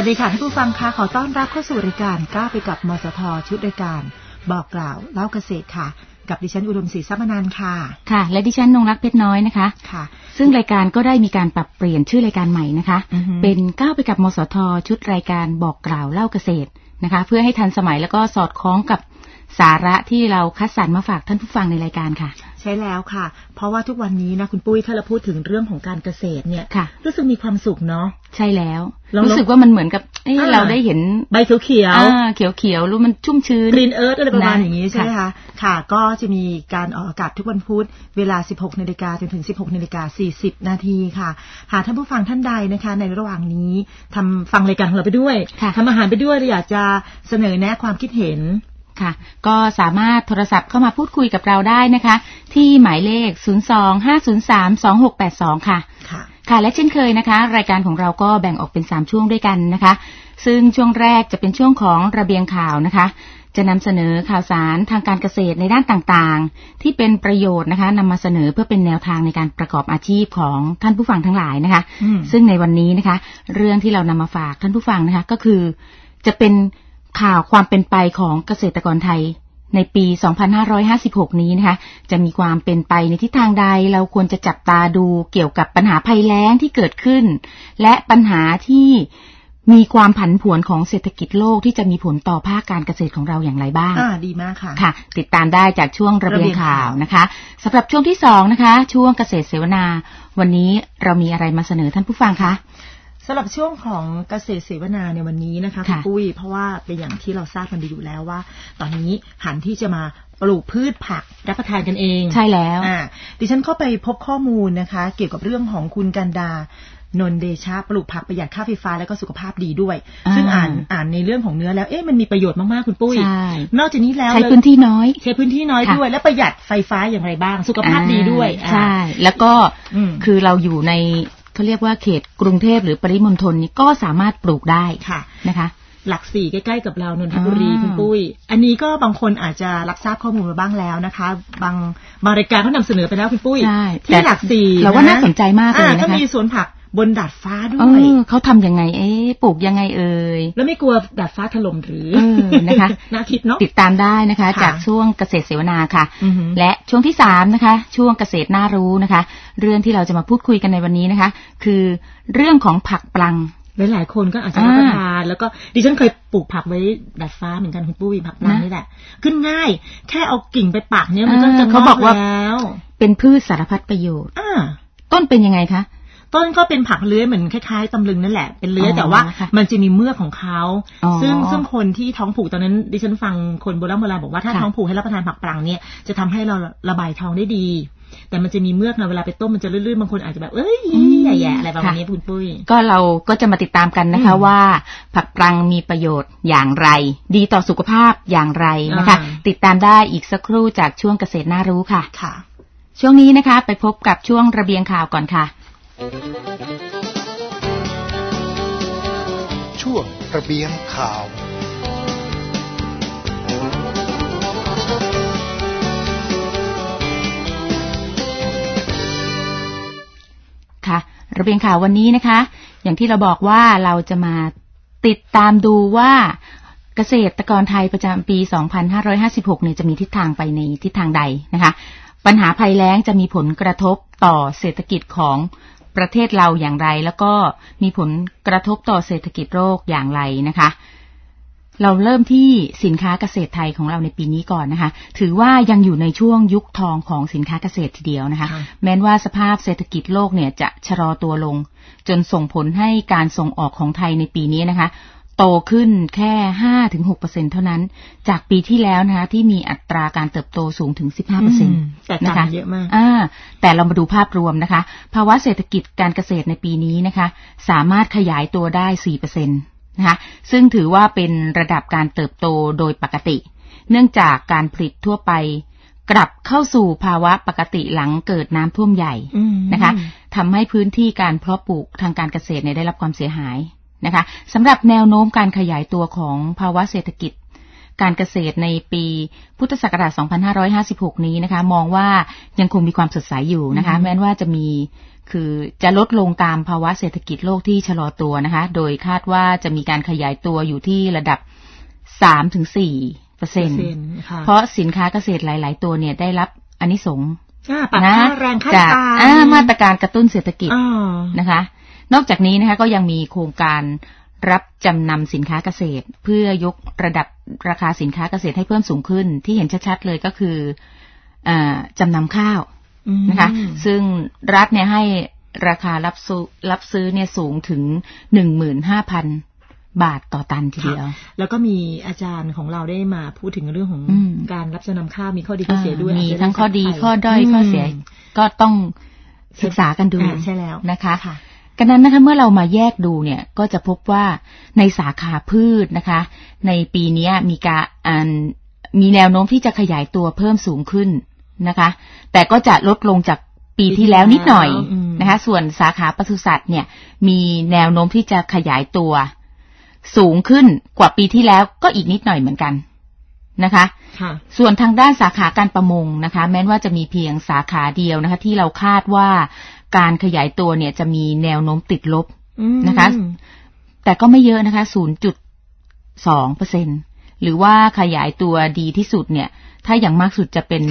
ดีค่ะท่านผู้ฟังค่ะขอต้อนรับเข้าสู่รายการก้าวไปกับมสทชุดรายการบอกกล่าวเล่าเกษตรค่ะกับดิฉันอุดมศรีทรัพย์อนันต์ค่ะค่ะและดิฉันนงรักเพชรน้อยนะคะค่ะซึ่งรายการก็ได้มีการปรับเปลี่ยนชื่อรายการใหม่นะคะเป็นก้าวไปกับมสทชุดรายการบอกกล่าวเล่าเกษตรนะคะเพื่อให้ทันสมัยแล้วก็สอดคล้องกับสาระที่เราคัดสรรมาฝากท่านผู้ฟังในรายการค่ะใช่แล้วค่ะเพราะว่าทุกวันนี้นะคุณปุ้ยถ้าเราพูดถึงเรื่องของการเกษตรเนี่ยรู้สึกมีความสุขเนาะใช่แล้วรู้สึกว่ามันเหมือนกับเราได้เห็นใบเขียวเขียวรู้มันชุ่มชื้น Green Earth อะไรประมาณอย่างนี้ใช่ไหมคะค่ะก็จะมีการออกอากาศทุกวันพุธเวลา 16:00 นจนถึง 16:40 นค่ะหากท่านผู้ฟังท่านใดนะคะในระหว่างนี้ฟังรายการของเราไปด้วยทำอาหารไปด้วยอยากจะเสนอแนะความคิดเห็นค่ะก็สามารถโทรศัพท์เข้ามาพูดคุยกับเราได้นะคะที่หมายเลข02-503-2682ค่ะค่ะและเช่นเคยนะคะรายการของเราก็แบ่งออกเป็น3ช่วงด้วยกันนะคะซึ่งช่วงแรกจะเป็นช่วงของระเบียงข่าวนะคะจะนำเสนอข่าวสารทางการเกษตรในด้านต่างๆที่เป็นประโยชน์นะคะนำมาเสนอเพื่อเป็นแนวทางในการประกอบอาชีพของท่านผู้ฟังทั้งหลายนะคะซึ่งในวันนี้นะคะเรื่องที่เรานำมาฝากท่านผู้ฟังนะคะก็คือจะเป็นข่าวความเป็นไปของเกษตรกรไทยในปี 2556 นี้นะคะจะมีความเป็นไปในทิศทางใดเราควรจะจับตาดูเกี่ยวกับปัญหาภัยแล้งที่เกิดขึ้นและปัญหาที่มีความผันผวนของเศรษฐกิจโลกที่จะมีผลต่อภาคการเกษตรของเราอย่างไรบ้างดีมากค่ะค่ะติดตามได้จากช่วงระเบียงข่าวนะคะสำหรับช่วงที่2นะคะช่วงเกษตรเสวนาวันนี้เรามีอะไรมาเสนอท่านผู้ฟังคะสำหรับช่วงของเกษตรเสวนาในวันนี้นะคะคุณปุ้ยเพราะว่าเป็นอย่างที่เราทราบกันดีอยู่แล้วว่าตอนนี้หันที่จะมาปลูกพืชผักรับประทานกันเองใช่แล้วดิฉันเข้าไปพบข้อมูลนะคะเกี่ยวกับเรื่องของคุณกันดานนเดชะปลูกผักประหยัดค่าไฟฟ้าและก็สุขภาพดีด้วยซึ่งอ่านในเรื่องของเนื้อแล้วมันมีประโยชน์มากๆคุณปุ้ยนอกจากนี้แล้วใช้พื้นที่น้อยด้วยและประหยัดไฟฟ้าอย่างไรบ้างสุขภาพดีด้วยใช่แล้วก็คือเราอยู่ในเขาเรียกว่าเขตกรุงเทพหรือปริมณฑลนี่ก็สามารถปลูกได้นะคะหลัก4ใกล้ๆกับเรานนทบุรีคุณปุ้ยอันนี้ก็บางคนอาจจะรับทราบข้อมูลมาบ้างแล้วนะคะบางรายการเขานำเสนอไปแล้วคุณปุ้ยที่หลัก4 เราว่าน่าสนใจมากเลยนะคะก็มีสวนผักบนดาดฟ้าด้วยเขาทำยังไงปลูกยังไงแล้วไม่กลัวดาดฟ้าถล่มหรือนะคะน่าคิดเนาะติดตามได้นะคะจากช่วงเกษตรเสวนาค่ะและช่วงที่3นะคะช่วงเกษตรน่ารู้นะคะเรื่องที่เราจะมาพูดคุยกันในวันนี้นะคะคือเรื่องของผักปลังหลายๆคนก็อาจจะรับประทานแล้วก็ดิฉันเคยปลูกผักไว้ดาดฟ้าเหมือนกันคุณปุ้ยผักปลังนี่แหละขึ้นง่ายแค่เอากิ่งไปปักเนี่ยมันก็จะเขาบอกว่าเป็นพืชสารพัดประโยชน์ต้นเป็นยังไงคะต้นก็เป็นผักเลื้อยเหมือนคล้ายๆตำลึงนั่นแหละเป็นเลื้อยแต่ว่ามันจะมีเมือกของเขาซึ่งคนที่ท้องผูกตอนนั้นดิฉันฟังคนโบราณบอกว่าถ้าท้องผูกให้รับประทานผักปลังเนี่ยจะทำให้เราระบายท้องได้ดีแต่มันจะมีเมือกนะเวลาไปต้มมันจะลื่นๆบางคนอาจจะแบบแย่ๆอะไรประมาณนี้คุณปุ้ยก็เราก็จะมาติดตามกันนะคะว่าผักปลังมีประโยชน์อย่างไรดีต่อสุขภาพอย่างไรนะคะติดตามได้อีกสักครู่จากช่วงเกษตรน่ารู้ค่ะช่วงนี้นะคะไปพบกับช่วงระเบียงข่าวก่อนค่ะช่วงระเบียงข่าวค่ะระเบียงข่าววันนี้นะคะอย่างที่เราบอกว่าเราจะมาติดตามดูว่าเกษตรกรไทยประจำปี 2556 เนี่ยจะมีทิศทางไปในทิศทางใดนะคะปัญหาภัยแล้งจะมีผลกระทบต่อเศรษฐกิจของประเทศเราอย่างไรแล้วก็มีผลกระทบต่อเศรษฐกิจโลกอย่างไรนะคะเราเริ่มที่สินค้าเกษตรไทยของเราในปีนี้ก่อนนะคะถือว่ายังอยู่ในช่วงยุคทองของสินค้าเกษตรทีเดียวนะคะแม้ว่าสภาพเศรษฐกิจโลกเนี่ยจะชะลอตัวลงจนส่งผลให้การส่งออกของไทยในปีนี้นะคะโตขึ้นแค่ 5-6% เท่านั้นจากปีที่แล้วนะคะที่มีอัตราการเติบโตสูงถึง 15% นะคะเยอะมากแต่เรามาดูภาพรวมนะคะภาวะเศรษฐกิจการเกษตรในปีนี้นะคะสามารถขยายตัวได้ 4%นะคะซึ่งถือว่าเป็นระดับการเติบโตโดยปกติเนื่องจากการผลิตทั่วไปกลับเข้าสู่ภาวะปกติหลังเกิดน้ำท่วมใหญ่นะคะทำให้พื้นที่การเพาะปลูกทางการเกษตรได้รับความเสียหายนะคะสำหรับแนวโน้มการขยายตัวของภาวะเศรษฐกิจการเกษตรในปีพุทธศักราช 2556 นี้นะคะมองว่ายังคงมีความสดใสอยู่นะคะแม้ว่าจะมีคือจะลดลงตามภาวะเศรษฐกิจโลกที่ชะลอตัวนะคะโดยคาดว่าจะมีการขยายตัวอยู่ที่ระดับ 3-4% เพราะสินค้าเกษตรหลายๆตัวเนี่ยได้รับอานิสงส์นะจากมาตรการกระตุ้นเศรษฐกิจนะคะนอกจากนี้นะคะก็ยังมีโครงการรับจำนำสินค้าเกษตรเพื่อยกระดับราคาสินค้าเกษตรให้เพิ่มสูงขึ้นที่เห็นชัดๆเลยก็คือจำนำข้าวนะคะซึ่งรัฐเนี่ยให้ราคารับซื้อเนี่ยสูงถึง 15,000 บาทต่อตันทีเดียวแล้วก็มีอาจารย์ของเราได้มาพูดถึงเรื่องของการรับจำนำข้าวมีข้อดีข้อเสียด้วยมีทั้งข้อดีข้อด้อยข้อเสียก็ต้องศึกษากันดูใช่แล้วนะคะกันนั้นนะคะเมื่อเรามาแยกดูเนี่ยก็จะพบว่าในสาขาพืชนะคะในปีนี้มีแนวโน้มที่จะขยายตัวเพิ่มสูงขึ้นนะคะแต่ก็จะลดลงจากปีที่แล้วนิดหน่อยนะคะส่วนสาขาปศุสัตว์เนี่ยมีแนวโน้มที่จะขยายตัวสูงขึ้นกว่าปีที่แล้วก็อีกนิดหน่อยเหมือนกันนะคะส่วนทางด้านสาขาการประมงนะคะแม้ว่าจะมีเพียงสาขาเดียวนะคะที่เราคาดว่าการขยายตัวเนี่ยจะมีแนวโน้มติดลบนะคะแต่ก็ไม่เยอะนะคะ 0.2% หรือว่าขยายตัวดีที่สุดเนี่ยถ้าอย่างมากสุดจะเป็น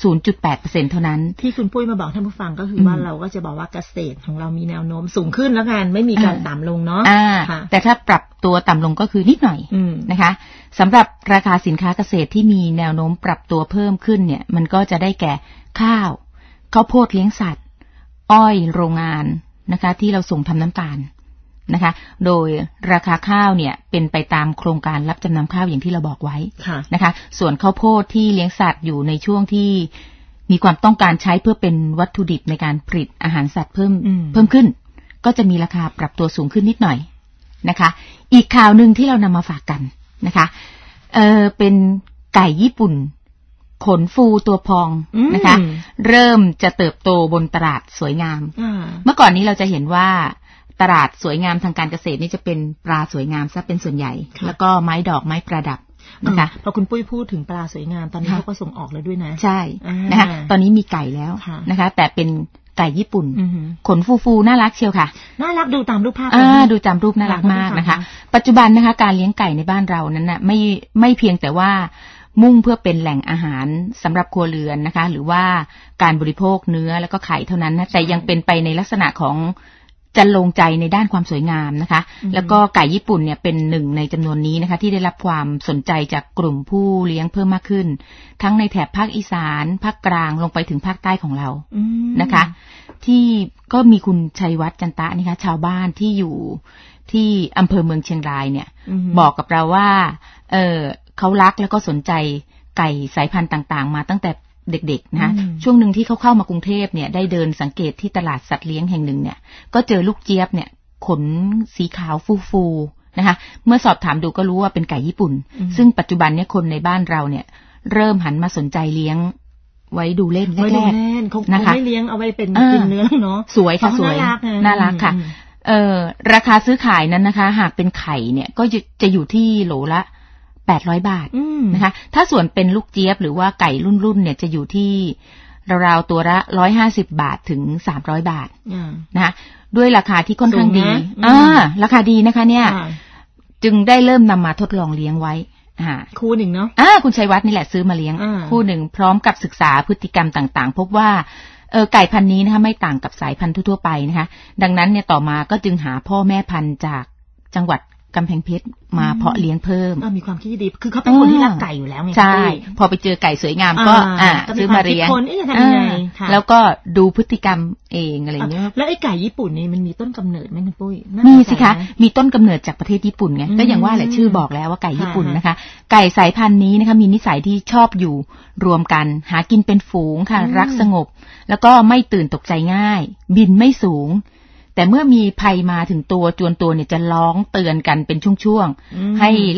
0.8% เท่านั้นที่คุณปุ้ยมาบอกท่านผู้ฟังก็คือว่าเราก็จะบอกว่าเกษตรของเรามีแนวโน้มสูงขึ้นแล้วกันไม่มีการต่ำลงเนาะแต่ถ้าปรับตัวต่ำลงก็คือนิดหน่อยนะคะสำหรับราคาสินค้าเกษตรที่มีแนวโน้มปรับตัวเพิ่มขึ้นเนี่ยมันก็จะได้แก่ข้าวโพดเลี้ยงสัตว์อ้อยโรงงานนะคะที่เราส่งทำน้ำตาลนะคะโดยราคาข้าวเนี่ยเป็นไปตามโครงการรับจำนำข้าวอย่างที่เราบอกไว้นะคะส่วนข้าวโพดที่เลี้ยงสัตว์อยู่ในช่วงที่มีความต้องการใช้เพื่อเป็นวัตถุดิบในการผลิตอาหารสัตว์เพิ่มขึ้นก็จะมีราคาปรับตัวสูงขึ้นนิดหน่อยนะคะอีกข่าวนึงที่เรานำมาฝากกันนะคะเป็นไก่ญี่ปุ่นขนฟูตัวพองนะคะเริ่มจะเติบโตบนตลาดสวยงามเมื่อก่อนนี้เราจะเห็นว่าตลาดสวยงามทางการเกษตรนี่จะเป็นปลาสวยงามซะเป็นส่วนใหญ่แล้วก็ไม้ดอกไม้ประดับนะคะพอคุณปุ้ยพูดถึงปลาสวยงามตอนนี้เขาก็ส่งออกแล้วด้วยนะใช่นะคะตอนนี้มีไก่แล้วนะคะแต่เป็นไก่ญี่ปุ่นขนฟูๆน่ารักเชียวค่ะน่ารักดูตามรูปภาพดูตามรูปน่ารักมากนะคะปัจจุบันนะคะการเลี้ยงไก่ในบ้านเรานั้นน่ะไม่เพียงแต่ว่ามุ่งเพื่อเป็นแหล่งอาหารสำหรับครัวเรือนนะคะหรือว่าการบริโภคเนื้อแล้วก็ไข่เท่านั้นนะแต่ยังเป็นไปในลักษณะของจันลงใจในด้านความสวยงามนะคะแล้วก็ไก่ญี่ปุ่นเนี่ยเป็นหนึ่งในจำนวนนี้นะคะที่ได้รับความสนใจจากกลุ่มผู้เลี้ยงเพิ่มมากขึ้นทั้งในแถบภาคอีสานภาคกลางลงไปถึงภาคใต้ของเรานะคะที่ก็มีคุณชัยวัฒน์จันตะนี่ค่ะชาวบ้านที่อยู่ที่อำเภอเมืองเชียงรายเนี่ยบอกกับเราว่าเขารักแล้วก็สนใจไก่สายพันธุ์ต่างๆมาตั้งแต่เด็กๆนะช่วงหนึ่งที่เขาเข้ามากรุงเทพเนี่ยได้เดินสังเกตที่ตลาดสัตว์เลี้ยงแห่งหนึ่งเนี่ยก็เจอลูกเจี๊ยบเนี่ยขนสีขาวฟูๆนะคะเมื่อสอบถามดูก็รู้ว่าเป็นไก่ญี่ปุ่นซึ่งปัจจุบันเนี่ยคนในบ้านเราเนี่ยเริ่มหันมาสนใจเลี้ยงไว้ดูเล่นแรกๆนะคะไม่เลี้ยงเอาไว้เป็นกินเนื้อเนาะสวยค่ะสวยน่ารักค่ะราคาซื้อขายนั้นนะคะหากเป็นไข่เนี่ยก็จะอยู่ที่โหลละ800 บาทนะคะถ้าส่วนเป็นลูกเจี๊ยบหรือว่าไก่รุ่นเนี่ยจะอยู่ที่ราวๆตัวละ150 บาทถึง300 บาทนะคะด้วยราคาที่ค่อนข้างดีราคาดีนะคะเนี่ยจึงได้เริ่มนำมาทดลองเลี้ยงไว้คู่หนึ่งเนาะคุณชัยวัฒน์นี่แหละซื้อมาเลี้ยงคู่หนึ่งพร้อมกับศึกษาพฤติกรรมต่างๆพบว่าไก่พันธุ์นี้นะคะไม่ต่างกับสายพันธุ์ทั่วไปนะคะดังนั้นเนี่ยต่อมาก็จึงหาพ่อแม่พันธุ์จากจังหวัดกำแพงเพชรมาเพาะเลี้ยงเพิ่มมีความคิดดีคือเขาเป็นคนที่รักไก่อยู่แล้วไงใช่พอไปเจอไก่สวยงามก็ซื้อมาเลี้ยงแล้วก็ดูพฤติกรรมเองอะไรเงี้ยแล้วไอ้ไก่ญี่ปุ่นนี่มันมีต้นกำเนิดไหมคุณปุ้ยมีสิคะมีต้นกำเนิดจากประเทศญี่ปุ่นไงก็อย่างว่าแหละชื่อบอกแล้วว่าไก่ญี่ปุ่นนะคะไก่สายพันธุ์นี้นะคะมีนิสัยที่ชอบอยู่รวมกันหากินเป็นฝูงค่ะรักสงบแล้วก็ไม่ตื่นตกใจง่ายบินไม่สูงแต่เมื่อมีภัยมาถึงตัวจวนตัวเนี่ยจะร้องเตือนกันเป็นช่วงๆให้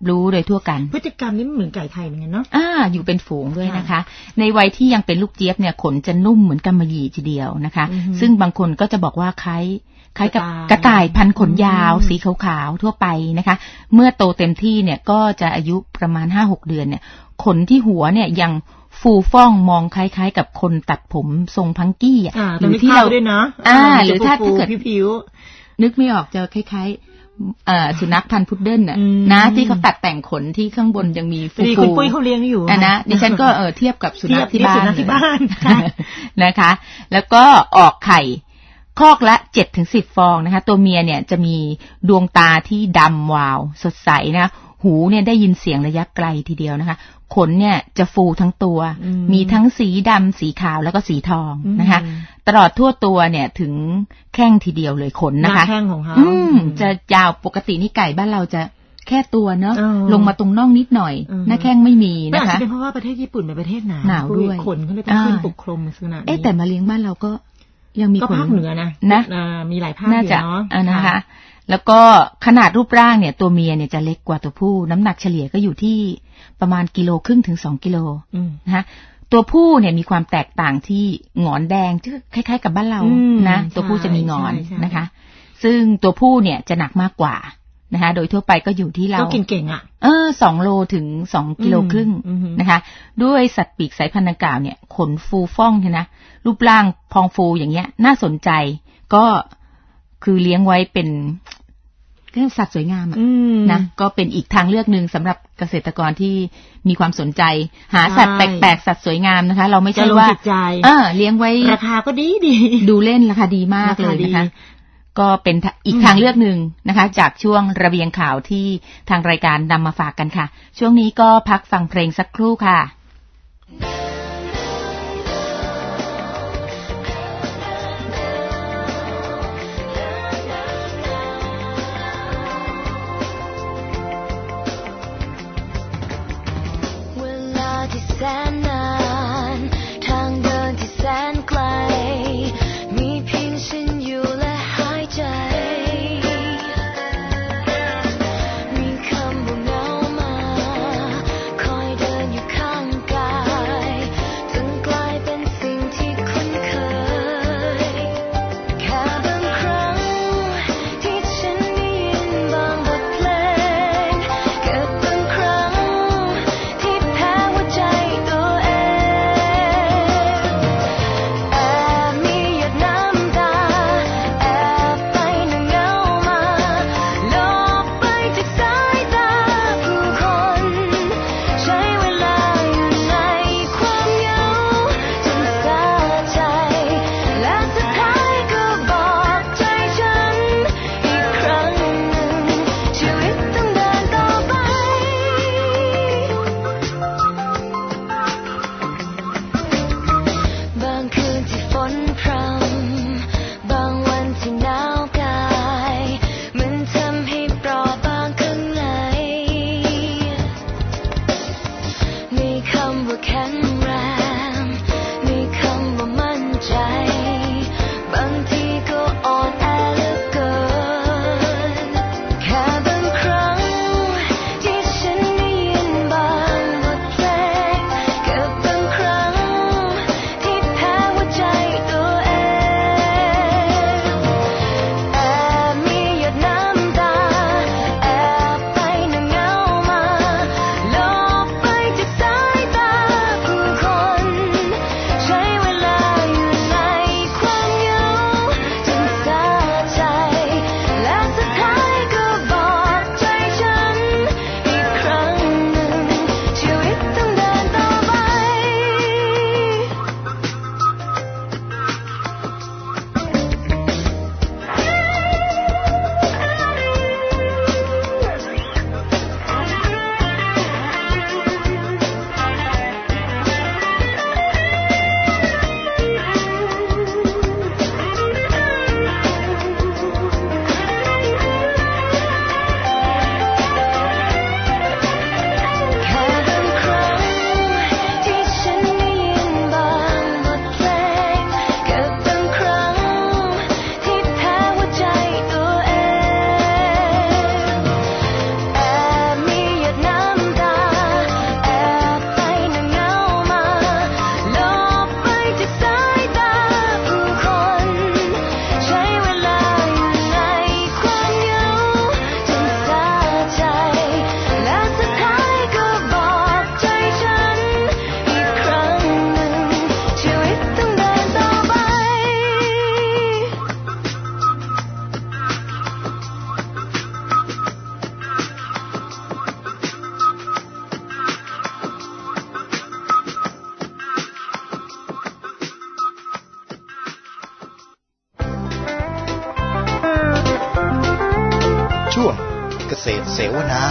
รู้โดยทั่วกันพฤติกรรมนี้เหมือนไก่ไทยเหมือนกันเนาะอยู่เป็นฝูงด้วยนะคะในวัยที่ยังเป็นลูกเจี๊ยบเนี่ยขนจะนุ่มเหมือนกำมะหยี่ทีเดียวนะคะซึ่งบางคนก็จะบอกว่าคล้ายกับกระต่ายพันขนยาวสีขาวๆทั่วไปนะคะเมื่อโตเต็มที่เนี่ยก็จะอายุประมาณ 5-6 เดือนเนี่ยขนที่หัวเนี่ยยังฟูฟ่องมองคล้ายๆกับคนตัดผมทรงพังกี้หรือที่เราด้วยเนาะหรือถ้าเกิดนึกไม่ออกจะคล้ายๆสุนัขพันธุ์พุดเดิ้ลน่ะนะที่เขาตัดแต่งขนที่ข้างบนยังมีฟูคุณปุ้ยเขาเลี้ยงอยู่นะดิฉันก็เทียบกับสุนัขที่บ้านนะคะแล้วก็ออกไข่คอกละ 7-10 ฟองนะคะตัวเมียเนี่ยจะมีดวงตาที่ดำวาวสดใสนะหูเนี่ยได้ยินเสียงระยะไกลทีเดียวนะคะขนเนี่ยจะฟูทั้งตัวมีทั้งสีดำสีขาวแล้วก็สีทองนะคะตลอดทั่วตัวเนี่ยถึงแข้งทีเดียวเลยขนนะคะแข้งของเขาจะยาวปกตินี่ไก่บ้านเราจะแค่ตัวเนาะลงมาตรงน่องนิดหน่อยหน้าแข้งไม่มีนะคะอาจจะเป็นเพราะว่าประเทศญี่ปุ่นเป็นประเทศหนาวด้วยขนเขาเลยต้องขึ้นปกคลุมขนาดนี้แต่มาเลี้ยงบ้านเราก็ยังมีก็ภาคเหนือนะมีหลายภาคอยู่เนาะนะคะแล้วก็ขนาดรูปร่างเนี่ยตัวเมียเนี่ยจะเล็กกว่าตัวผู้น้ำหนักเฉลี่ยก็อยู่ที่ประมาณ1.5 กิโลถึง2 กิโลนะคะตัวผู้เนี่ยมีความแตกต่างที่หงอนแดงที่คล้ายๆกับบ้านเรานะตัวผู้จะมีหงอนนะคะซึ่งตัวผู้เนี่ยจะหนักมากกว่านะคะโดยทั่วไปก็อยู่ที่เราก็เก่งๆอ่ะ 2 โลถึง2.5 กิโลนะคะด้วยสัตว์ปีกสายพันธุ์ดังกล่าวเนี่ยขนฟูฟ่องนะรูปร่างพองฟูอย่างเงี้ยน่าสนใจก็คือเลี้ยงไว้เป็นสัตว์สวยงามนะก็เป็นอีกทางเลือกนึงสำหรับเกษตรกรที่มีความสนใจหาสัตว์แปลกๆสัตว์สวยงามนะคะเราไม่ใช่ว่าเลี้ยงไว้ราคาก็ดีดูเล่นราคาดีมากเลยนะคะก็เป็นอีกทางเลือกนึงนะคะจากช่วงระเบียงข่าวที่ทางรายการนำมาฝากกันค่ะช่วงนี้ก็พักฟังเพลงสักครู่ค่ะแสนนานทางเดินที่แสนไกลมีเพียงฉันอยู่และหายใจมีคำว่าเหงามาคอยเดินอยู่ข้างกายจนกลายเป็นสิ่งที่คุ้นเคยแค่บางครั้งที่ฉันได้ยินบางบทเพลงเกิดบางครั้งที่แพ้หัวใจตัวเอเกษตรเสวนา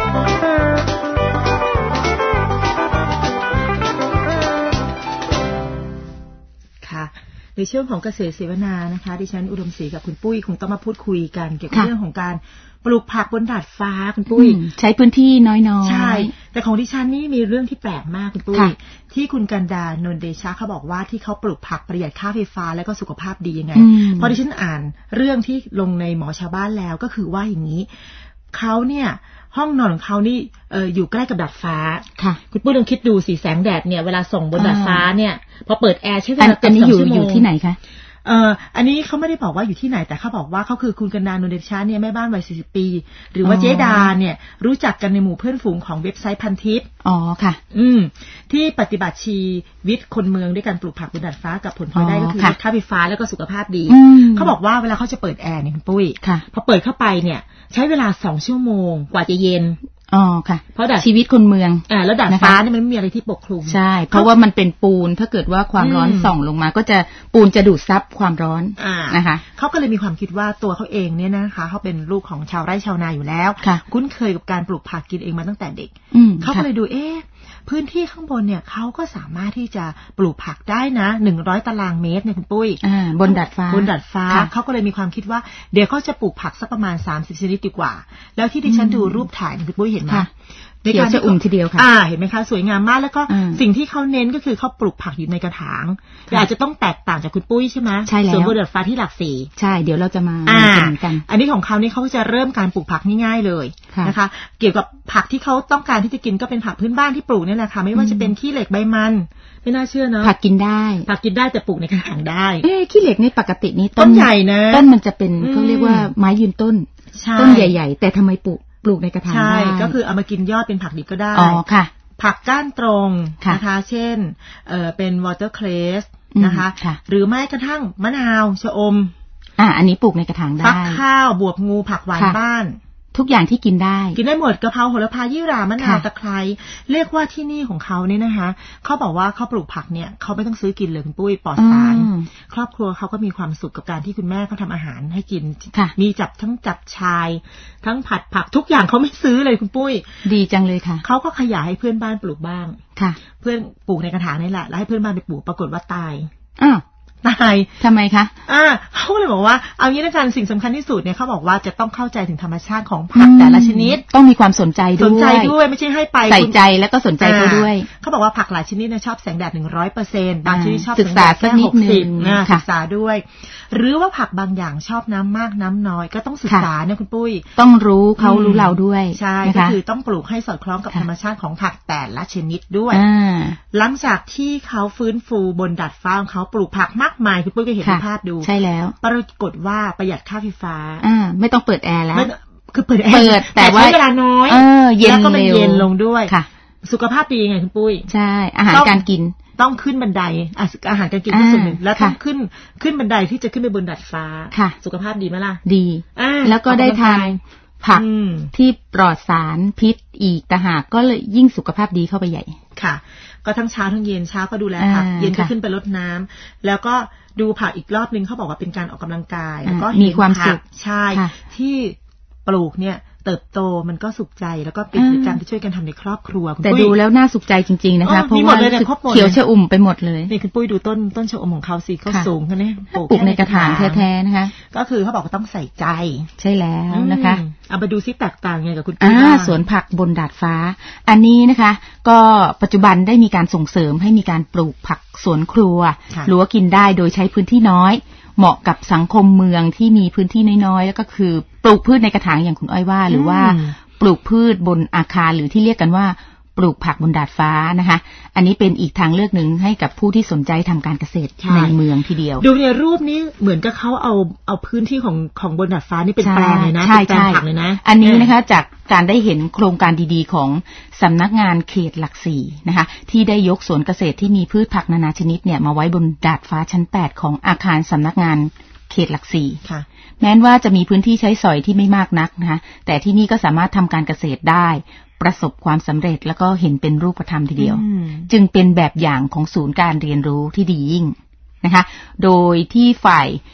ในช่วงของเกษตรเสวนานะคะดิฉันอุดมศรีกับคุณปุ้ยคงต้องมาพูดคุยกันเกี่ยวกับเรื่องของการปลูกผักบนดาดฟ้าคุณปุ้ยใช้พื้นที่น้อยๆใช่แต่ของดิฉันนี่มีเรื่องที่แปลกมากคุณปุ้ยที่คุณกันดานนเดชะเขาบอกว่าที่เขาปลูกผักประหยัดค่าไฟฟ้าและก็สุขภาพดียังไงพอดิฉันอ่านเรื่องที่ลงในหมอชาวบ้านแล้วก็คือว่าอย่างนี้เขาเนี่ยห้องนอนของเขานี่อยู่ใกล้กับดาดฟ้าคุณปุ้ยลองคิดดูสีแสงแดดเนี่ยเวลาส่องบนดาดฟ้าเนี่ยพอเปิดแอร์ใช้เวลาเกือบ2 ชั่วโมงอยู่ที่ไหนคะอันนี้เขาไม่ได้บอกว่าอยู่ที่ไหนแต่เขาบอกว่าเขาคือคุณกันดานนเดชะเนี่ยแม่บ้านวัย40 ปีหรือว่าเจดาเนี่ยรู้จักกันในหมู่เพื่อนฝูงของเว็บไซต์พันทิปค่ะที่ปฏิบัติชีวิตคนเมืองด้วยการปลูกผักบนดาดฟ้ากับผลพลอยได้ก็คือลดค่าไฟฟ้าแล้วก็สุขภาพดีเขาบอกว่าเวลาเขาจะเปิดแอร์เนี่ยคุณปุ้ยพอเปิดเข้าไปเนี่ยใช้เวลา2 ชั่วโมงกว่าจะเย็นค่ะเพราะชีวิตคนเมืองแล้วดาดฟ้าเนี่ยมันไม่มีอะไรที่ปกคลุมใช่เพราะว่ามันเป็นปูนถ้าเกิดว่าความร้อนส่องลงมาก็จะปูนจะดูดซับความร้อนนะคะเขาก็เลยมีความคิดว่าตัวเขาเองเนี่ยนะคะเขาเป็นลูกของชาวไร่ชาวนาอยู่แล้วคุ้นเคยกับการปลูกผักกินเองมาตั้งแต่เด็กเขาก็เลยดูพื้นที่ข้างบนเนี่ยเขาก็สามารถที่จะปลูกผักได้นะ100 ตารางเมตรเนี่ยคุณปุ้ยบนดาดฟ้าเขาก็เลยมีความคิดว่าเดี๋ยวเขาจะปลูกผักสักประมาณ30 ชนิดดีกว่าแล้วที่ดิฉันดูรูปถ่ายคุณปุ้ยเห็นไหมในการจะอุ่มทีเดียวค่ะเห็นไหมคะสวยงามมากแล้วก็สิ่งที่เขาเน้นก็คือเขาปลูกผักอยู่ในกระถางอาจจะต้องแตกต่างจากคุณปุ้ยใช่ไหมใช่แล้วส่วนบนดาดฟ้าที่หลากสีใช่เดี๋ยวเราจะมากันอันนี้ของเขานี่เขาจะเริ่มการปลูกผักง่ายๆเลยนะคะเกี่ยวกับผักที่เขาต้องการที่จะกินก็เป็นผักพื้นบ้านที่ปลูกนี่แหละค่ะไม่ว่าจะเป็นขี้เหล็กใบมันไม่น่าเชื่อเนาะผักกินได้แต่ปลูกในกระถางได้ขี้เหล็กนี่ปกตินี่ต้นใหญ่นะต้นมันจะเป็นเขาเรียกว่าไม้ยืนต้นใหญ่ๆแต่ทำไมปลูกในกระถางได้ใช่ก็คือเอามากินยอดเป็นผักดิบก็ได้ค่ะผักก้านตรงนะคะเช่นเป็นวอเตอร์เครสนะคะหรือไม่กระทั่งมะนาวชะอมอันนี้ปลูกในกระถางได้ฟักข้าวบวบงูผักหวานบ้านทุกอย่างที่กินได้หมดกะเพราโหระพายี่หร่ามะนาวตะไคร้เรียกว่าที่นี่ของเขาเนี่ยนะคะเขาบอกว่าเขาปลูกผักเนี่ยเขาไม่ต้องซื้อกินเลยคุณปุ้ยปลอดสารครอบครัวเขาก็มีความสุขกับการที่คุณแม่เขาทำอาหารให้กินมีจับชายทั้งผัดผักทุกอย่างเขาไม่ซื้อเลยคุณปุ้ยดีจังเลยค่ะเขาก็ขยายให้เพื่อนบ้านปลูกบ้างค่ะเพื่อนปลูกในกระถางนี่แหละแล้วให้เพื่อนบ้านไปปลูกปรากฏว่าตายตายทำไมคะเขาเลยบอกว่าเอางี้ละกันสิ่งสำคัญที่สุดเนี่ยเขาบอกว่าจะต้องเข้าใจถึงธรรมชาติของผักแต่ละชนิดต้องมีความสนใจด้วยไม่ใช่ให้ไปใส่ใจแล้วก็สนใจเขาด้วยเขาบอกว่าผักหลายชนิดชอบแสงแดด 100% บางชนิดชอบศึกษาสักนิดนึงศึกษาด้วยหรือว่าผักบางอย่างชอบน้ำมากน้ำน้อยก็ต้องศึกษาเนี่ยคุณปุ้ยต้องรู้เขารู้เราด้วยใช่ก็คือต้องปลูกให้สอดคล้องกับธรรมชาติของผักแต่ละชนิดด้วยหลังจากที่เขาฟื้นฟูบนดาดฟ้าของเขาปลูกผักมากมายคุณปุ้ยก็เห็นภาพดูใช่แล้วปรากฏว่าประหยัดค่าไฟฟ้าไม่ต้องเปิดแอร์แล้วคือเปิดแอร์แต่ใช้เวลาน้อยแล้วก็มันเย็นลงด้วยสุขภาพดีไงคุณปุ้ยใช่อาหารการกินต้องขึ้นบันไดอาหารการกินก็ส่วนหนึ่งแล้วต้องขึ้นบันไดที่จะขึ้นไปบนดาดฟ้าสุขภาพดีไหมล่ะดีแล้วก็ได้ทานผักที่ปลอดสารพิษอีกต่างหากก็เลยยิ่งสุขภาพดีเข้าไปใหญ่ค่ะก็ทั้งเช้าทั้งเย็นเช้าก็ดูแลผักเย็นก็ขึ้นไปรดน้ำแล้วก็ดูผักอีกรอบนึงเขาบอกว่าเป็นการออกกำลังกายแล้วก็มีความสุขใช่ที่ปลูกเนี่ยเติบโตมันก็สุขใจแล้วก็เป็นกิจกรรมที่ช่วยกันทำในครอบครัวแต่ดูแล้วน่าสุขใจจริงๆนะคะเพราะว่าเขียวชอุ่มไปหมดเลยนี่คุณปุ้ยดูต้นชะอมของเขาสิเขาสูงแค่นี้ปลูกในกระถางแท้ๆนะคะก็คือเขาบอกว่าต้องใส่ใจใช่แล้วนะคะเอาไปดูซิแตกต่างไงกับคุณปุ้ยสวนผักบนดาดฟ้าอันนี้นะคะก็ปัจจุบันได้มีการส่งเสริมให้มีการปลูกผักสวนครัวหรือว่ากินได้โดยใช้พื้นที่น้อยเหมาะกับสังคมเมืองที่มีพื้นที่น้อยๆแล้วก็คือปลูกพืชในกระถางอย่างคุณอ้อยว่าหรือว่าปลูกพืชบนอาคารหรือที่เรียกกันว่าปลูกผักบนดาดฟ้านะคะอันนี้เป็นอีกทางเลือกหนึ่งให้กับผู้ที่สนใจทำการเกษตรในเมืองทีเดียวดูในรูปนี้เหมือนกับเขาเอาพื้นที่ของบนดาดฟ้านี่เป็นแปลงเลยนะเป็นแปลงผักเลยนะอันนี้นะคะจากการได้เห็นโครงการดีๆของสำนักงานเขตหลักสี่นะคะที่ได้ยกสวนเกษตรที่มีพืชผักนานาชนิดเนี่ยมาไว้บนดาดฟ้าชั้น8ของอาคารสำนักงานเขตหลักสี่แม้ว่าจะมีพื้นที่ใช้สอยที่ไม่มากนักนะคะแต่ที่นี่ก็สามารถทำการเกษตรได้ประสบความสำเร็จแล้วก็เห็นเป็นรูปธรรมทีเดียวจึงเป็นแบบอย่างของศูนย์การเรียนรู้ที่ดียิ่งนะคะโดยที่ฝ่าย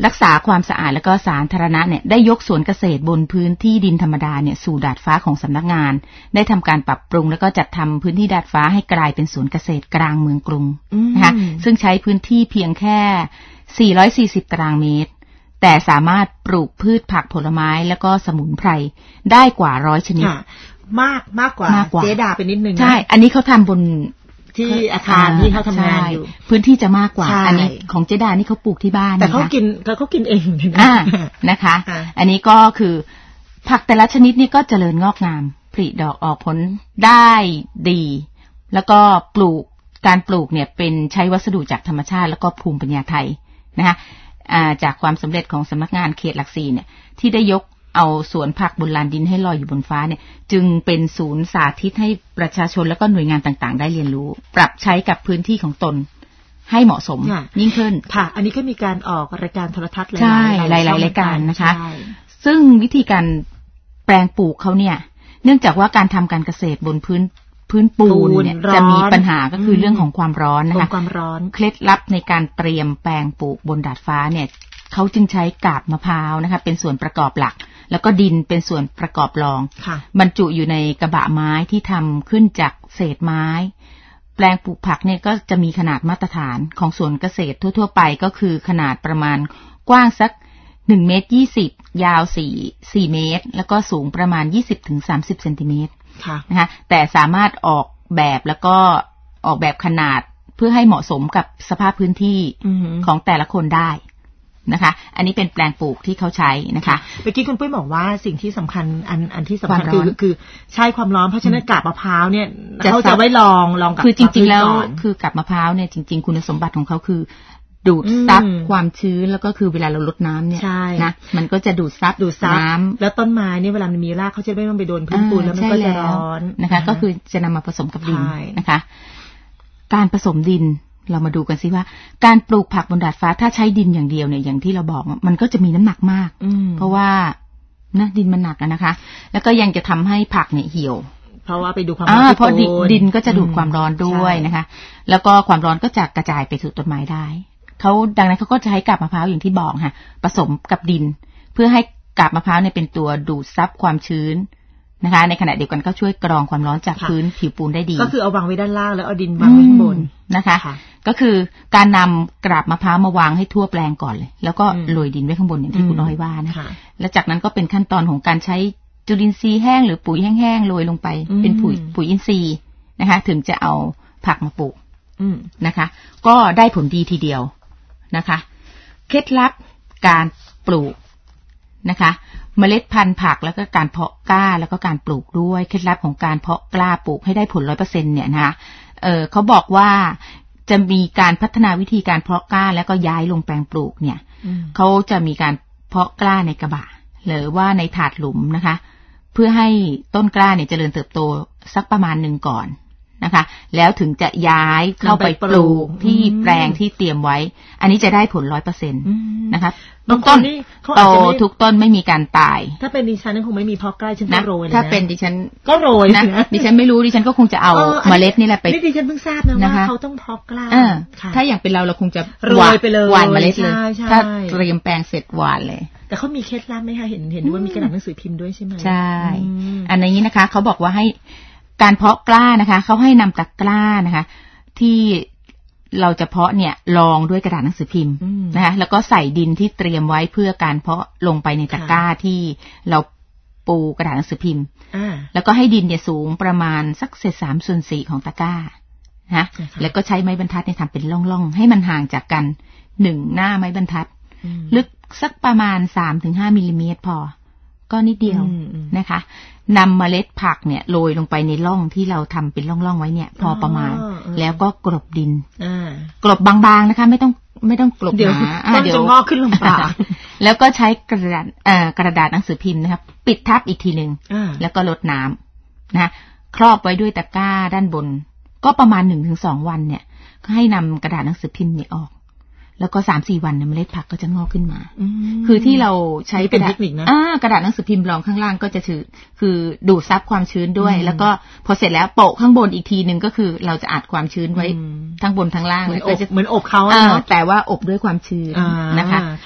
รักษาความสะอาดและก็สาธารณะเนี่ยได้ยกสวนเกษตรบนพื้นที่ดินธรรมดาเนี่ยสู่ดาดฟ้าของสำนักงานได้ทำการปรับปรุงแล้วก็จัดทำพื้นที่ดาดฟ้าให้กลายเป็นสวนเกษตรกลางเมืองกรุงนะคะซึ่งใช้พื้นที่เพียงแค่440ตารางเมตรแต่สามารถปลูกพืชผักผลไม้แล้วก็สมุนไพรได้กว่า100ชนิดมากกว่าเจดาไปนิดนึงใช่อันนี้เขาทำบนที่อาคารที่เขาทำงานอยู่พื้นที่จะมากกว่าอันนี้ของเจดานี่เขาปลูกที่บ้านแต่เขากินเองนะคะอันนี้ก็คือผักแต่ละชนิดนี่ก็เจริญงอกงามผลิดอกออกผลได้ดีแล้วก็การปลูกเนี่ยเป็นใช้วัสดุจากธรรมชาติแล้วก็ภูมิปัญญาไทยนะคะจากความสำเร็จของสำนักงานเขตหลัก4เนี่ยที่ได้ยกเอาสวนผักบนลานดินให้ลอยอยู่บนฟ้าเนี่ยจึงเป็นศูนย์สาธิตให้ประชาชนและก็หน่วยงานต่างๆได้เรียนรู้ปรับใช้กับพื้นที่ของตนให้เหมาะสมยิ่งขึ้นค่ะอันนี้ก็มีการออกรายการโทรทัศน์หลายรายการนะคะซึ่งวิธีการแปลงปลูกเขาเนี่ยเนื่องจากว่าการทำการเกษตรบนพื้นปูนเนี่ยจะมีปัญหาก็คือเรื่องของความร้อนนะคะความร้อนเคล็ดลับในการเตรียมแปลงปลูกบนดาดฟ้าเนี่ยเขาจึงใช้กาบมะพร้าวนะคะเป็นส่วนประกอบหลักแล้วก็ดินเป็นส่วนประกอบรองบรรจุอยู่ในกระบะไม้ที่ทำขึ้นจากเศษไม้แปลงปลูกผักเนี่ยก็จะมีขนาดมาตรฐานของสวนเกษตรทั่วๆไปก็คือขนาดประมาณกว้างสัก1.20 เมตรยาว4เมตรแล้วก็สูงประมาณ 20-30 เซนติเมตรนะคะแต่สามารถออกแบบแล้วก็ออกแบบขนาดเพื่อให้เหมาะสมกับสภาพพื้นที่ของแต่ละคนได้นะคะอันนี้เป็นแปลงปลูกที่เขาใช้นะคะเมื่อกี้คุณปุ้ยบอกว่าสิ่งที่สำคัญอันที่สำคัญคือใช้ความร้อนเพราะฉะนั้นกาบมะพร้าวเนี่ยเขาจะไว้ลองกับคือจริงๆแล้วคือกาบมะพร้าวเนี่ยจริงๆคุณสมบัติของเขาคือดูดซับความชื้นแล้วก็คือเวลาเราลดน้ำเนี่ยนะมันก็จะดูดซับน้ำแล้วต้นไม้เนี่ยเวลามันมีรากเขาจะไม่ต้องไปโดนพื้นปูนแล้วมันก็จะร้อนนะคะก็คือจะนำมาผสมกับดินนะคะการผสมดินเรามาดูกันซิว่าการปลูกผักบนดาดฟ้าถ้าใช้ดินอย่างเดียวเนี่ยอย่างที่เราบอกมันก็จะมีน้ำหนักมากเพราะว่านะดินมันหนักนะคะแล้วก็ยังจะทำให้ผักเนี่ยเหี่ยวเพราะว่าไปดูความร้อนเพราะดินก็จะดูดความร้อนด้วยนะคะแล้วก็ความร้อนก็จะกระจายไปสู่ต้นไม้ได้เขาดังนั้นเขาก็จะใช้กาบมะพร้าวอย่างที่บอกค่ะผสมกับดินเพื่อให้กาบมะพร้าวเนี่ยเป็นตัวดูดซับความชื้นนะคะในขณะเดียวกันก็ช่วยกรองความร้อนจากพื้นผิวปูนได้ดีก็คือเอาวางไว้ด้านล่างแล้วเอาดินวางไว้ข้างบนนะคะก็คือการนำกาบมะพร้าวมาวางให้ทั่วแปลงก่อนเลยแล้วก็โรยดินไว้ข้างบนอย่างที่คุณน้อยว่านะแล้วจากนั้นก็เป็นขั้นตอนของการใช้จุลินทรีย์แห้งหรือปุ๋ยแห้งๆโรยลงไปเป็นปุ๋ยอินทรีย์นะคะถึงจะเอาผักมาปลูกนะคะก็ได้ผลดีทีเดียวนะคะเคล็ดลับการปลูกนะคะเมล็ดพันธุ์ผักแล้วก็การเพาะกล้าแล้วก็การปลูกด้วยเคล็ดลับของการเพาะกล้าปลูกให้ได้ผล 100% เนี่ยนะคะเขาบอกว่าจะมีการพัฒนาวิธีการเพาะกล้าแล้วก็ย้ายลงแปลงปลูกเนี่ยเขาจะมีการเพาะกล้าในกระบะหรือว่าในถาดหลุมนะคะเพื่อให้ต้นกล้าเนี่ยเจริญเติบโตสักประมาณนึงก่อนนะคะแล้วถึงจะย้ายเข้าไปปลูกที่แปลงที่เตรียมไว้อันนี้จะได้ผล 100% นะคะทุกต้นโตทุกต้นไม่มีการตายถ้าเป็นดิฉันคงไม่มีเพาะกล้าฉันก็โรยเลยนะถ้าเป็นดิฉันก็โรยนะดิฉันไม่รู้ดิฉันก็คงจะเอาเมล็ดนี่แหละไปนี่ดิฉันเพิ่งทราบนะว่าเขาต้องเพาะกล้าถ้าอย่างเป็นเราคงจะโรยไปเลยหว่านเมล็ดเลยถ้าเตรียมแปลงเสร็จหว่านเลยแต่เขามีเคล็ดลับไหมคะเห็นว่ามีกระดาษหนังสือพิมพ์ด้วยใช่ไหมใช่อันนี้นะคะเขาบอกว่าให้การเพาะกล้านะคะเขาให้นำตะกร้านะคะที่เราจะเพาะเนี่ยรองด้วยกระดาษหนังสือพิมพ์นะคะแล้วก็ใส่ดินที่เตรียมไว้เพื่อการเพาะลงไปในตะกร้าที่เราปูกระดาษหนังสือพิมพ์แล้วก็ให้ดินเนี่ยสูงประมาณสัก3/4ของตะกร้านะแล้วก็ใช้ไม้บรรทัดเนี่ยทำเป็นร่องๆให้มันห่างจากกัน1หน้าไม้บรรทัดลึกสักประมาณ 3-5 มิลลิเมตรพอก็นิดเดียวนะคะนำเมล็ดผักเนี่ยโรยลงไปในร่องที่เราทำเป็นร่องๆไว้เนี่ยพอประมาณแล้วก็กลบดินกลบบางๆนะคะไม่ต้องกลบหนาเดี๋ยวงอกขึ้นลำบากแล้วก็ใช้กระดาษหนังสือพิมพ์นะครับปิดทับอีกทีนึงแล้วก็รดน้ำนะครอบไว้ด้วยตะกร้าด้านบนก็ประมาณ 1-2 วันเนี่ยก็ให้นำกระดาษหนังสือพิมพ์นี่ออกแล้วก็ 3-4 วันเนี่ยเมล็ดผักก็จะงอกขึ้นมาคือที่เราใช้เป็นเทคนิคนะกระดาษหนังสือพิมพ์รองข้างล่างก็จะคือดูดซับความชื้นด้วยแล้วก็พอเสร็จแล้วโปะข้างบนอีกทีนึงก็คือเราจะอัดความชื้นไว้ทั้งบนทั้งล่างเหมือนอบเขาแต่ว่าอบด้วยความชื้นนะคะ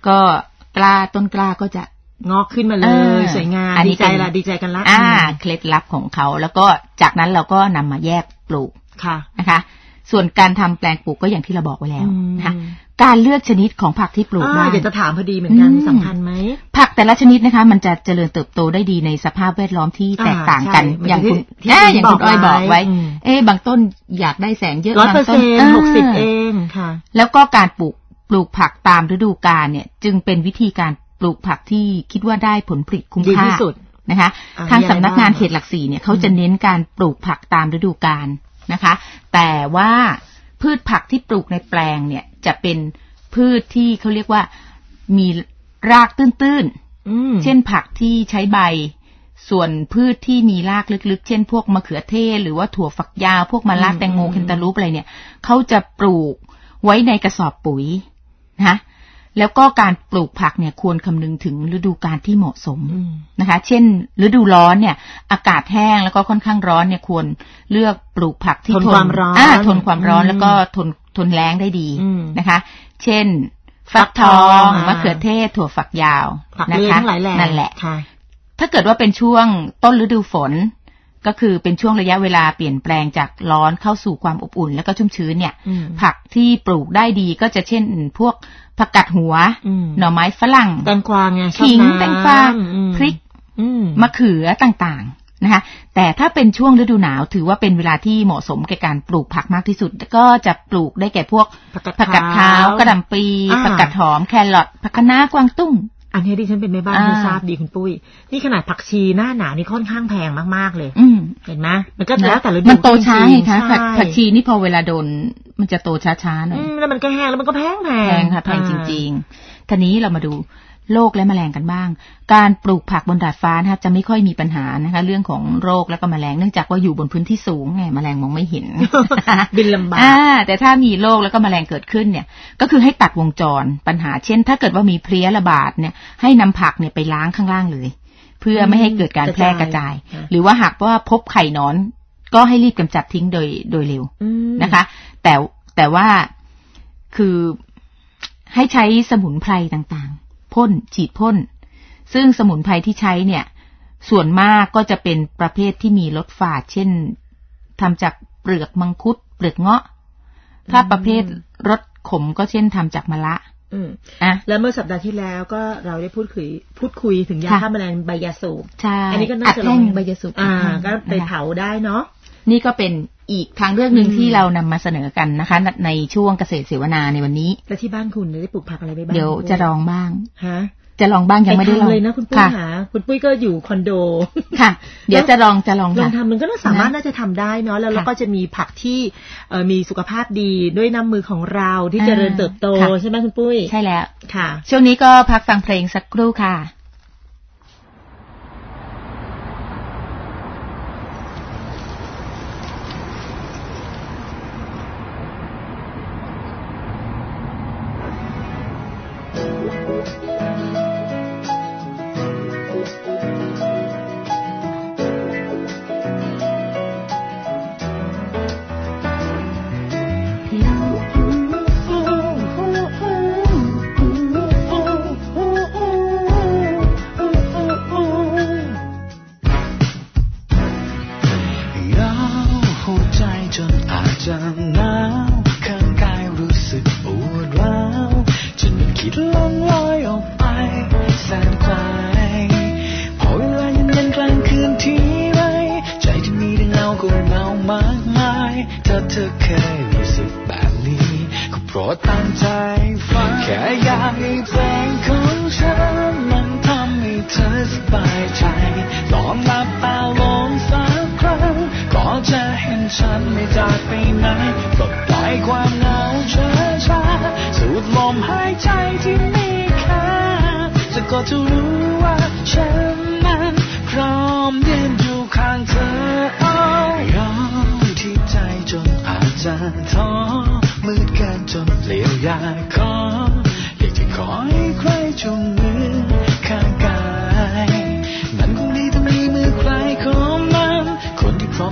ก็ต้นกล้าก็จะงอกขึ้นมาเลยสวยงามดีใจกันละเคล็ดลับของเขาแล้วก็จากนั้นเราก็นำมาแยกปลูกค่ะนะคะส่วนการทำแปลงปลูกก็อย่างที่เราบอกไว้แล้วนะคะการเลือกชนิดของผักที่ปลูกอยากจะถามพอดีเหมือนกันสำคัญไหมผักแต่ละชนิดนะคะมันจะเจริญเติบโตได้ดีในสภาพแวดล้อมที่แตกต่างกันอย่างคุณอ้อยบอกไว้บางต้นอยากได้แสงเยอะบางต้น 60%เองค่ะแล้วก็การปลูกผักตามฤดูกาลเนี่ยจึงเป็นวิธีการปลูกผักที่คิดว่าได้ผลผลิตคุ้มค่านะคะทางสำนักงานเขตหลัก4เนี่ยเขาจะเน้นการปลูกผักตามฤดูกาลนะคะแต่ว่าพืชผักที่ปลูกในแปลงเนี่ยจะเป็นพืชที่เขาเรียกว่ามีรากตื้นๆเช่นผักที่ใช้ใบส่วนพืชที่มีรากลึกๆเช่นพวกมะเขือเทศหรือว่าถั่วฝักยาวพวกมะระแตงโมแคนตาลูปอะไรเนี่ยเขาจะปลูกไว้ในกระสอบปุ๋ยนะแล้วก็การปลูกผักเนี่ยควรคำนึงถึงฤดูกาลที่เหมาะสมนะคะเช่นฤดูร้อนเนี่ยอากาศแห้งแล้วก็ค่อนข้างร้อนเนี่ยควรเลือกปลูกผักที่ทนความร้อนแล้วก็ทนแล้งได้ดีนะคะเช่นฟักทองมะเขือเทศถั่วฝักยาวนะคะนั่นแหละถ้าเกิดว่าเป็นช่วงต้นฤดูฝนก็คือเป็นช่วงระยะเวลาเปลี่ยนแปลงจากร้อนเข้าสู่ความอบอุ่นแล้วก็ชุ่มชื้นเนี่ยผักที่ปลูกได้ดีก็จะเช่นพวกผักกาดหัวหน่อไม้ฝรั่งแตงกวาไงขิงแตงกวาพริกมะเขือต่างๆนะคะแต่ถ้าเป็นช่วงฤดูหนาวถือว่าเป็นเวลาที่เหมาะสมแก่การปลูกผักมากที่สุดก็จะปลูกได้แก่พวกผักกาดขาวกระหล่ำปีผักกาดหอมแครอทผักคะน้ากวางตุ้งอันนี้ดิฉันเป็นแม่บ้านที่ทราบดีคุณปุ้ยนี่ขนาดผักชีหน้าหนาวนี่ค่อนข้างแพงมากๆเลยเห็นไหมมันก็แล้วแต่ฤดูมันโตช้าไงคะผักชีนี่พอเวลาโดนมันจะโตช้าๆหน่อยแล้วมันก็แห้งแล้วมันก็แพงค่ะแพงจริงๆทีนี้เรามาดูโรคและแมลงกันบ้างการปลูกผักบนดาดฟ้านะคะจะไม่ค่อยมีปัญหานะคะเรื่องของโรคและก็แมลงเนื่องจากว่าอยู่บนพื้นที่สูงไงแมลงมองไม่เห็นบินลำบากแต่ถ้ามีโรคแล้วก็แมลงเกิดขึ้นเนี่ยก็คือให้ตัดวงจรปัญหาเช่นถ้าเกิดว่ามีเพลี้ยระบาดเนี่ยให้นำผักเนี่ยไปล้างข้างล่างเลยเพื่อไม่ให้เกิดการแพร่กระจายหรือว่าหากว่าพบไข่นอนก็ให้รีบกำจัดทิ้งโดยเร็วนะคะแต่ว่าคือให้ใช้สมุนไพรต่างๆพ่นฉีดพ่นซึ่งสมุนไพรที่ใช้เนี่ยส่วนมากก็จะเป็นประเภทที่มีรสฝาดเช่นทำจากเปลือกมังคุดเปลือกเงาะถ้าประเภทรสขมก็เช่นทำจากมะระแล้วเมื่อสัปดาห์ที่แล้วก็เราได้พูดคุยถึงยาฆ่าแมลงใบยาสูบอันนี้ก็น่าจะลองใบยาสูบก็ไปเผาได้เนาะนี่ก็เป็นอีกทางเลือกหนึ่งที่เรานำมาเสนอกันนะคะในช่วงเกษตรเสวนาในวันนี้แล้วที่บ้านคุณได้ปลูกผักอะไรไปบ้างเดี๋ยวจะลองบ้างจะลองบ้างยังไม่ได้ลองเลยนะคุณปุ้ยค่ะคุณปุ้ยก็อยู่คอนโดค่ะเดี๋ยวจะลองทำมันก็สามารถน่าจะทำได้เนาะแล้วเราก็จะมีผักที่มีสุขภาพดีด้วยน้ำมือของเราที่เจริญเติบโตใช่ไหมคุณปุ้ยใช่แล้วค่ะช่วงนี้ก็พักฟังเพลงสักครู่ค่ะ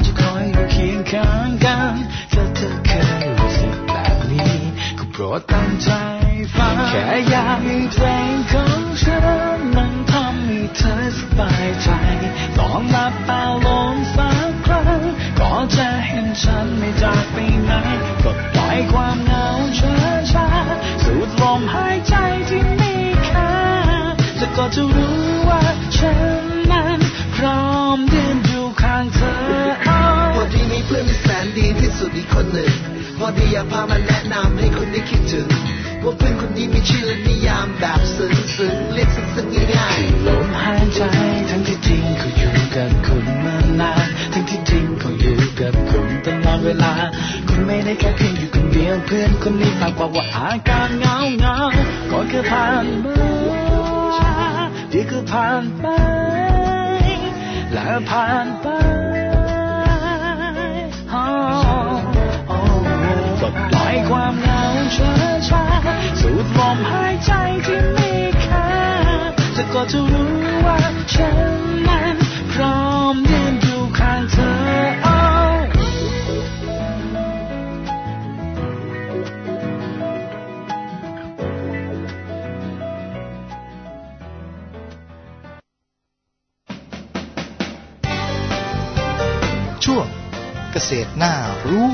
ตั้งใจฟังแค่อยากให้เพลงของฉันมันทำให้เธอสบายใจลองหลับตาลงสักครั้งก็จะเห็นฉันไม่จากไปไหนปลดปล่อยความเหงาช้าๆสูดลมหายใจที่มีค่าจะก็จะรู้ว่าฉันนั้นพร้อมยืนอยู่ข้างเธอพอดีมีเพื่อนที่แสนดีที่สุดอีกคนหนึ่งพอดีอยากพามาแนะนำให้คนได้คิดถึงว่าเพื่อนคนนี้มีชื่อและนิยามแบบซึ้งๆเรียกซึ้งๆง่ายๆลมหายใจทั้งที่จริงเขาอยู่กับคุณมานานทั้งที่จริงเขาอยู่กับคุณตลอดเวลาคุณไม่ได้แค่เพียงอยู่คนเดียวเพื่อนคนนี้ฝากบอกว่าอาการเหงาก็แค่ผ่านมาเดี๋ยวก็ผ่านไปแล้วผ่านไปปลดปล่อยความเหงาช้าๆสูดลมหายใจที่มีค่าจะก็จะรู้ว่าฉันนั้นพร้อมยืนอยู่ข้างเธอช่วงเกษตรน่ารู้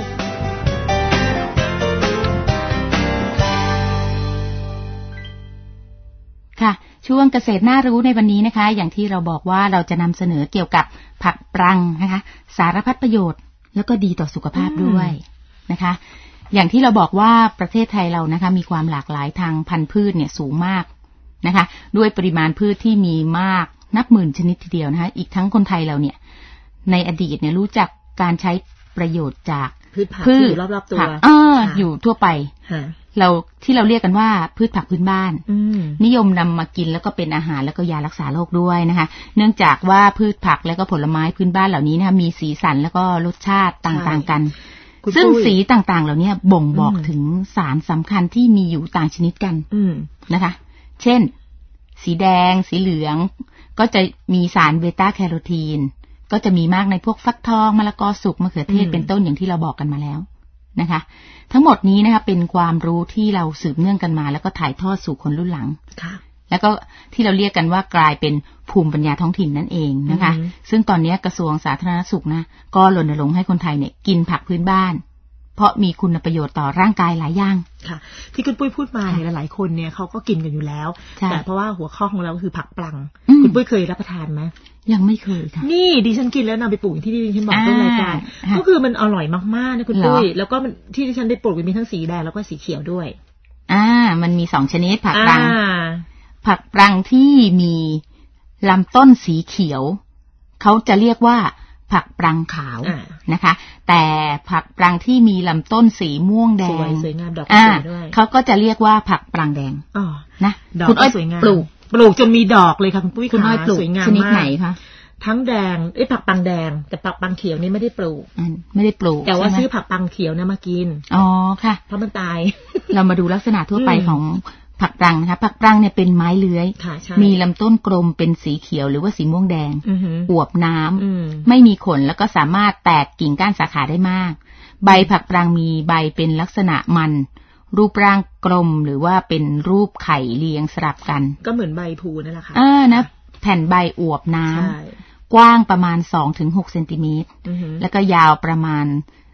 ค่ะช่วงเกษตรน่ารู้ในวันนี้นะคะอย่างที่เราบอกว่าเราจะนำเสนอเกี่ยวกับผักปรังนะคะสารพัดประโยชน์แล้วก็ดีต่อสุขภาพด้วยนะคะอย่างที่เราบอกว่าประเทศไทยเรานะคะมีความหลากหลายทางพันธุ์พืชเนี่ยสูงมากนะคะด้วยปริมาณพืชที่มีมากนับหมื่นชนิดทีเดียวนะคะอีกทั้งคนไทยเราเนี่ยในอดีตเนี่ยรู้จักการใช้ประโยชน์จากพืชผักอยู่รอบๆตัวอยู่ทั่วไปที่เราเรียกกันว่าพืชผักพื้นบ้านนิยมนำมากินแล้วก็เป็นอาหารแล้วก็ยารักษาโรคด้วยนะคะเนื่องจากว่าพืชผักและก็ผลไม้พื้นบ้านเหล่านี้นะคะมีสีสันแล้วก็รสชาติต่างๆกันซึ่งสีต่างๆเหล่านี้บ่งบอกถึงสารสำคัญที่มีอยู่ต่างชนิดกันนะคะเช่นสีแดงสีเหลืองก็จะมีสารเบต้าแคโรทีนก็จะมีมากในพวกฟักทองมะละกอสุกมะเขือเทศเป็นต้นอย่างที่เราบอกกันมาแล้วนะคะทั้งหมดนี้นะคะเป็นความรู้ที่เราสืบเนื่องกันมาแล้วก็ถ่ายทอดสู่คนรุ่นหลังแล้วก็ที่เราเรียกกันว่ากลายเป็นภูมิปัญญาท้องถิ่นนั่นเองนะคะซึ่งตอนนี้กระทรวงสาธารณสุขนะก็รณรงค์ให้คนไทยเนี่ยกินผักพื้นบ้านเพราะมีคุณประโยชน์ต่อร่างกายหลายอย่างค่ะที่คุณปุ้ยพูดมาเนี่ยหลายๆคนเนี่ยเขาก็กินกันอยู่แล้วแต่เพราะว่าหัวข้อของเราคือผักปรังคุณปุ้ยเคยรับประทานไหมยังไม่เคยค่ะนี่ดิฉันกินแล้วนำไปปลูกที่ดิฉันบอกต้นรายการก็คือมันอร่อยมากๆนะคุณปุ้ยแล้วก็ที่ดิฉันได้ปลูกมีทั้งสีแดงแล้วก็สีเขียวด้วยมันมี2ชนิดผักปรังผักปรังที่มีลำต้นสีเขียวเขาจะเรียกว่าผักปรังขาวนะคะแต่ผักปรังที่มีลำต้นสีม่วงแดงสวยงามดอกสวยด้วยเขาก็จะเรียกว่าผักปรังแดงนะคุณอ้อยปลูกจนมีดอกเลยค่ะคุณปุ้ยคุณอ้อยปลูกชนิดไหนคะทั้งแดงผักปังแดงแต่ผักปังเขียวนี่ไม่ได้ปลูกแต่ว่าซื้อผักปังเขียวนะมากินค่ะเพราะมันตายเรามาดูลักษณะทั่วไปของผักปรังนะคะผักปรังเนี่ยเป็นไม้เลื้อยมีลำต้นกลมเป็นสีเขียวหรือว่าสีม่วงแดงอวบน้ำไม่มีขนแล้วก็สามารถแตกกิ่งก้านสาขาได้มากใบผักปรังมีใบเป็นลักษณะมันรูปร่างกลมหรือว่าเป็นรูปไข่เรียงสลับกันก็เหมือนใบพลูนั่นแหละค่ะนะแผ่นใบอวบน้ำกว้างประมาณ 2-6 เซนติเมตรแล้วก็ยาวประมาณ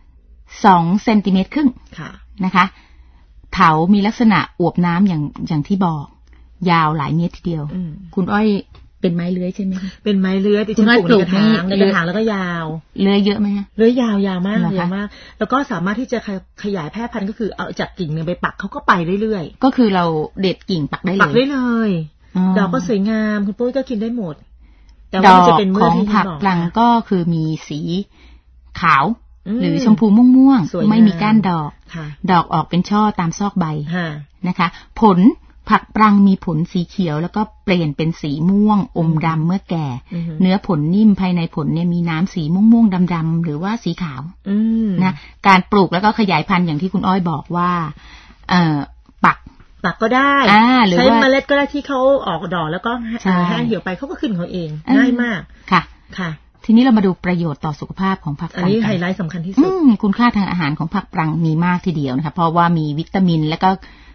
2เซนติเมตรครึ่งนะคะเถามีลักษณะอวบน้ำอย่างที่บอกยาวหลายเมตรทีเดียวคุณอ้อยเป็นไม้เลื้อยใช่ไหมคะเป็นไม้เลื้อยแต่ฉันปลูกในกระถางแล้วก็ยาวเลื้อยเยอะไหมคะเลื้อยยาวมากแล้วก็สามารถที่จะขยายแพร่พันธุ์ก็คือเอาจากกิ่งนึงไปปักเขาก็ไปเรื่อยๆก็คือเราเด็ดกิ่งปักได้เลยดอกก็สวยงามคุณปุ้ยก็กินได้หมดแต่ว่าจะเป็นของผักปรังก็คือมีสีขาวหรือชมพูม่วงๆไม่มีก้านดอกดอกออกเป็นช่อตามซอกใบนะคะผลผักปรังมีผลสีเขียวแล้วก็เปลี่ยนเป็นสีม่วงอมดำเมื่อแก่เนื้อผลนิ่มภายในผลเนี่ยมีน้ำสีม่วงๆดำๆหรือว่าสีขาวนะการปลูกแล้วก็ขยายพันธุ์อย่างที่คุณอ้อยบอกว่าปักก็ได้ใช้เมล็ดก็ได้ที่เขาออกดอกแล้วก็แห้งเหี่ยวไปเขาก็ขึ้นเขาเองง่ายมากค่ะทีนี้เรามาดูประโยชน์ต่อสุขภาพของผักปรังอันนี้ไฮไลท์สำคัญที่สุดคุณค่าทางอาหารของผักปรังมีมากทีเดียวนะคะเพราะว่ามีวิตามินและก็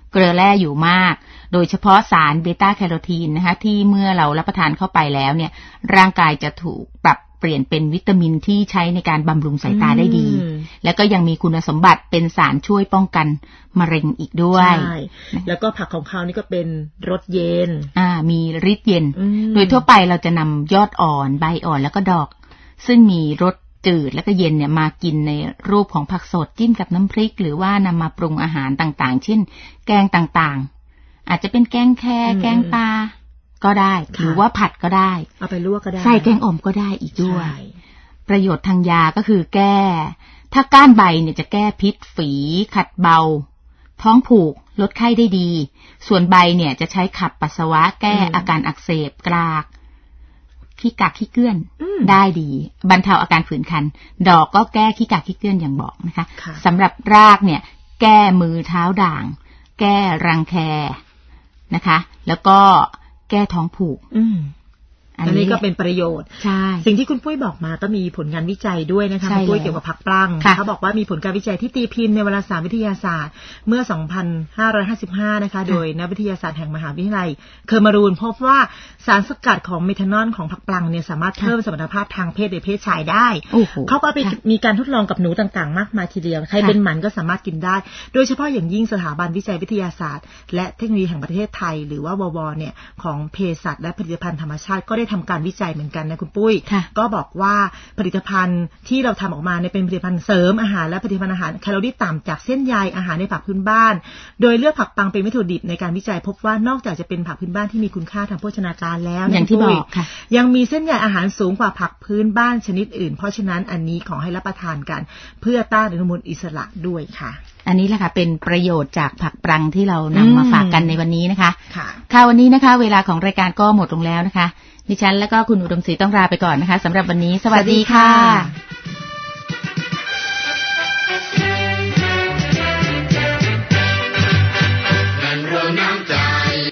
เกลือแร่อยู่มากโดยเฉพาะสารเบต้าแคโรทีนนะคะที่เมื่อเรารับประทานเข้าไปแล้วเนี่ยร่างกายจะถูกปรับเปลี่ยนเป็นวิตามินที่ใช้ในการบำรุงสายตาได้ดีแล้วก็ยังมีคุณสมบัติเป็นสารช่วยป้องกันมะเร็งอีกด้วยใช่แล้วก็ผักของเขานี่ก็เป็นรสเย็นมีฤทธิ์เย็นโดยทั่วไปเราจะนำยอดอ่อนใบอ่อนแล้วก็ดอกซึ่งมีรสจืดแล้วก็เย็นเนี่ยมากินในรูปของผักสดจิ้มกับน้ำพริกหรือว่านำมาปรุงอาหารต่างๆเช่นแกงต่างๆอาจจะเป็นแกงแคแกงปลาก็ได้หรือว่าผัดก็ได้เอาไปลวกก็ได้ใส่แกงอ่อมก็ได้อีกด้วยประโยชน์ทางยาก็คือแก้ถ้าก้านใบเนี่ยจะแก้พิษฝีขัดเบาท้องผูกลดไข้ได้ดีส่วนใบเนี่ยจะใช้ขับปัสสาวะแก้อาการอักเสบกรากขี้กากขี้เกื้อนได้ดีบรรเทาอาการผื่นคันดอกก็แก้ขี้กากขี้เกื้อนอย่างบอกนะคะสำหรับรากเนี่ยแก้มือเท้าด่างแก้รังแคนะคะแล้วก็แก้ท้องผูกอันนี้ก็เป็นประโยชน์ใช่สิ่งที่คุณปุ้ยบอกมาก็มีผลงานวิจัยด้วยนะคะคุณปุ้ยเกี่ยวกับผักปลังเขาบอกว่ามีผลการวิจัยที่ตีพิมพ์ในวารสารวิทยาศาสตร์เมื่อ 2555 นะคะโดยนักวิทยาศาสตร์แห่งมหาวิทยาลัยเคอร์มารูนพบว่าสารสกัดของเมทานอลของผักปลังเนี่ยสามารถเพิ่มสมรรถภาพทางเพศในเพศชายได้เขาก็ไปมีการทดลองกับหนูต่างๆมากมายทีเดียวใครเป็นหมันก็สามารถกินได้โดยเฉพาะอย่างยิ่งสถาบันวิจัยวิทยาศาสตร์และเทคโนโลยีแห่งประเทศไทยหรือว่าววเนี่ยของเภสัชและผลิตภัณฑ์ธรรมชาติก็ได้ทำการวิจัยเหมือนกันนะคุณปุ้ยก็บอกว่าผลิตภัณฑ์ที่เราทำออกมาเนี่ยเป็นผลิตภัณฑ์เสริมอาหารและผลิตภัณฑ์อาหารแคลอรี่ต่ำจากเส้นใยอาหารในผักพื้นบ้านโดยเลือกผักปังเป็นวัตถุดิบในการวิจัยพบว่านอกจากจะเป็นผักพื้นบ้านที่มีคุณค่าทางโภชนาการแล้วอย่างที่บอกค่ะยังมีเส้นใยอาหารสูงกว่าผักพื้นบ้านชนิดอื่นเพราะฉะนั้นอันนี้ขอให้รับประทานกันเพื่อต้านอนุมูลอิสระด้วยค่ะอันนี้แหละค่ะเป็นประโยชน์จากผักปลังที่เรานำมาฝากกันในวันนี้นะคะค่ะวันนี้นะคะเวลาของรายการก็หมดลงแล้วนะคะดิฉันและก็คุณอุดมศรีต้องลาไปก่อนนะคะสำหรับวันนี้สวัสดีค่ะ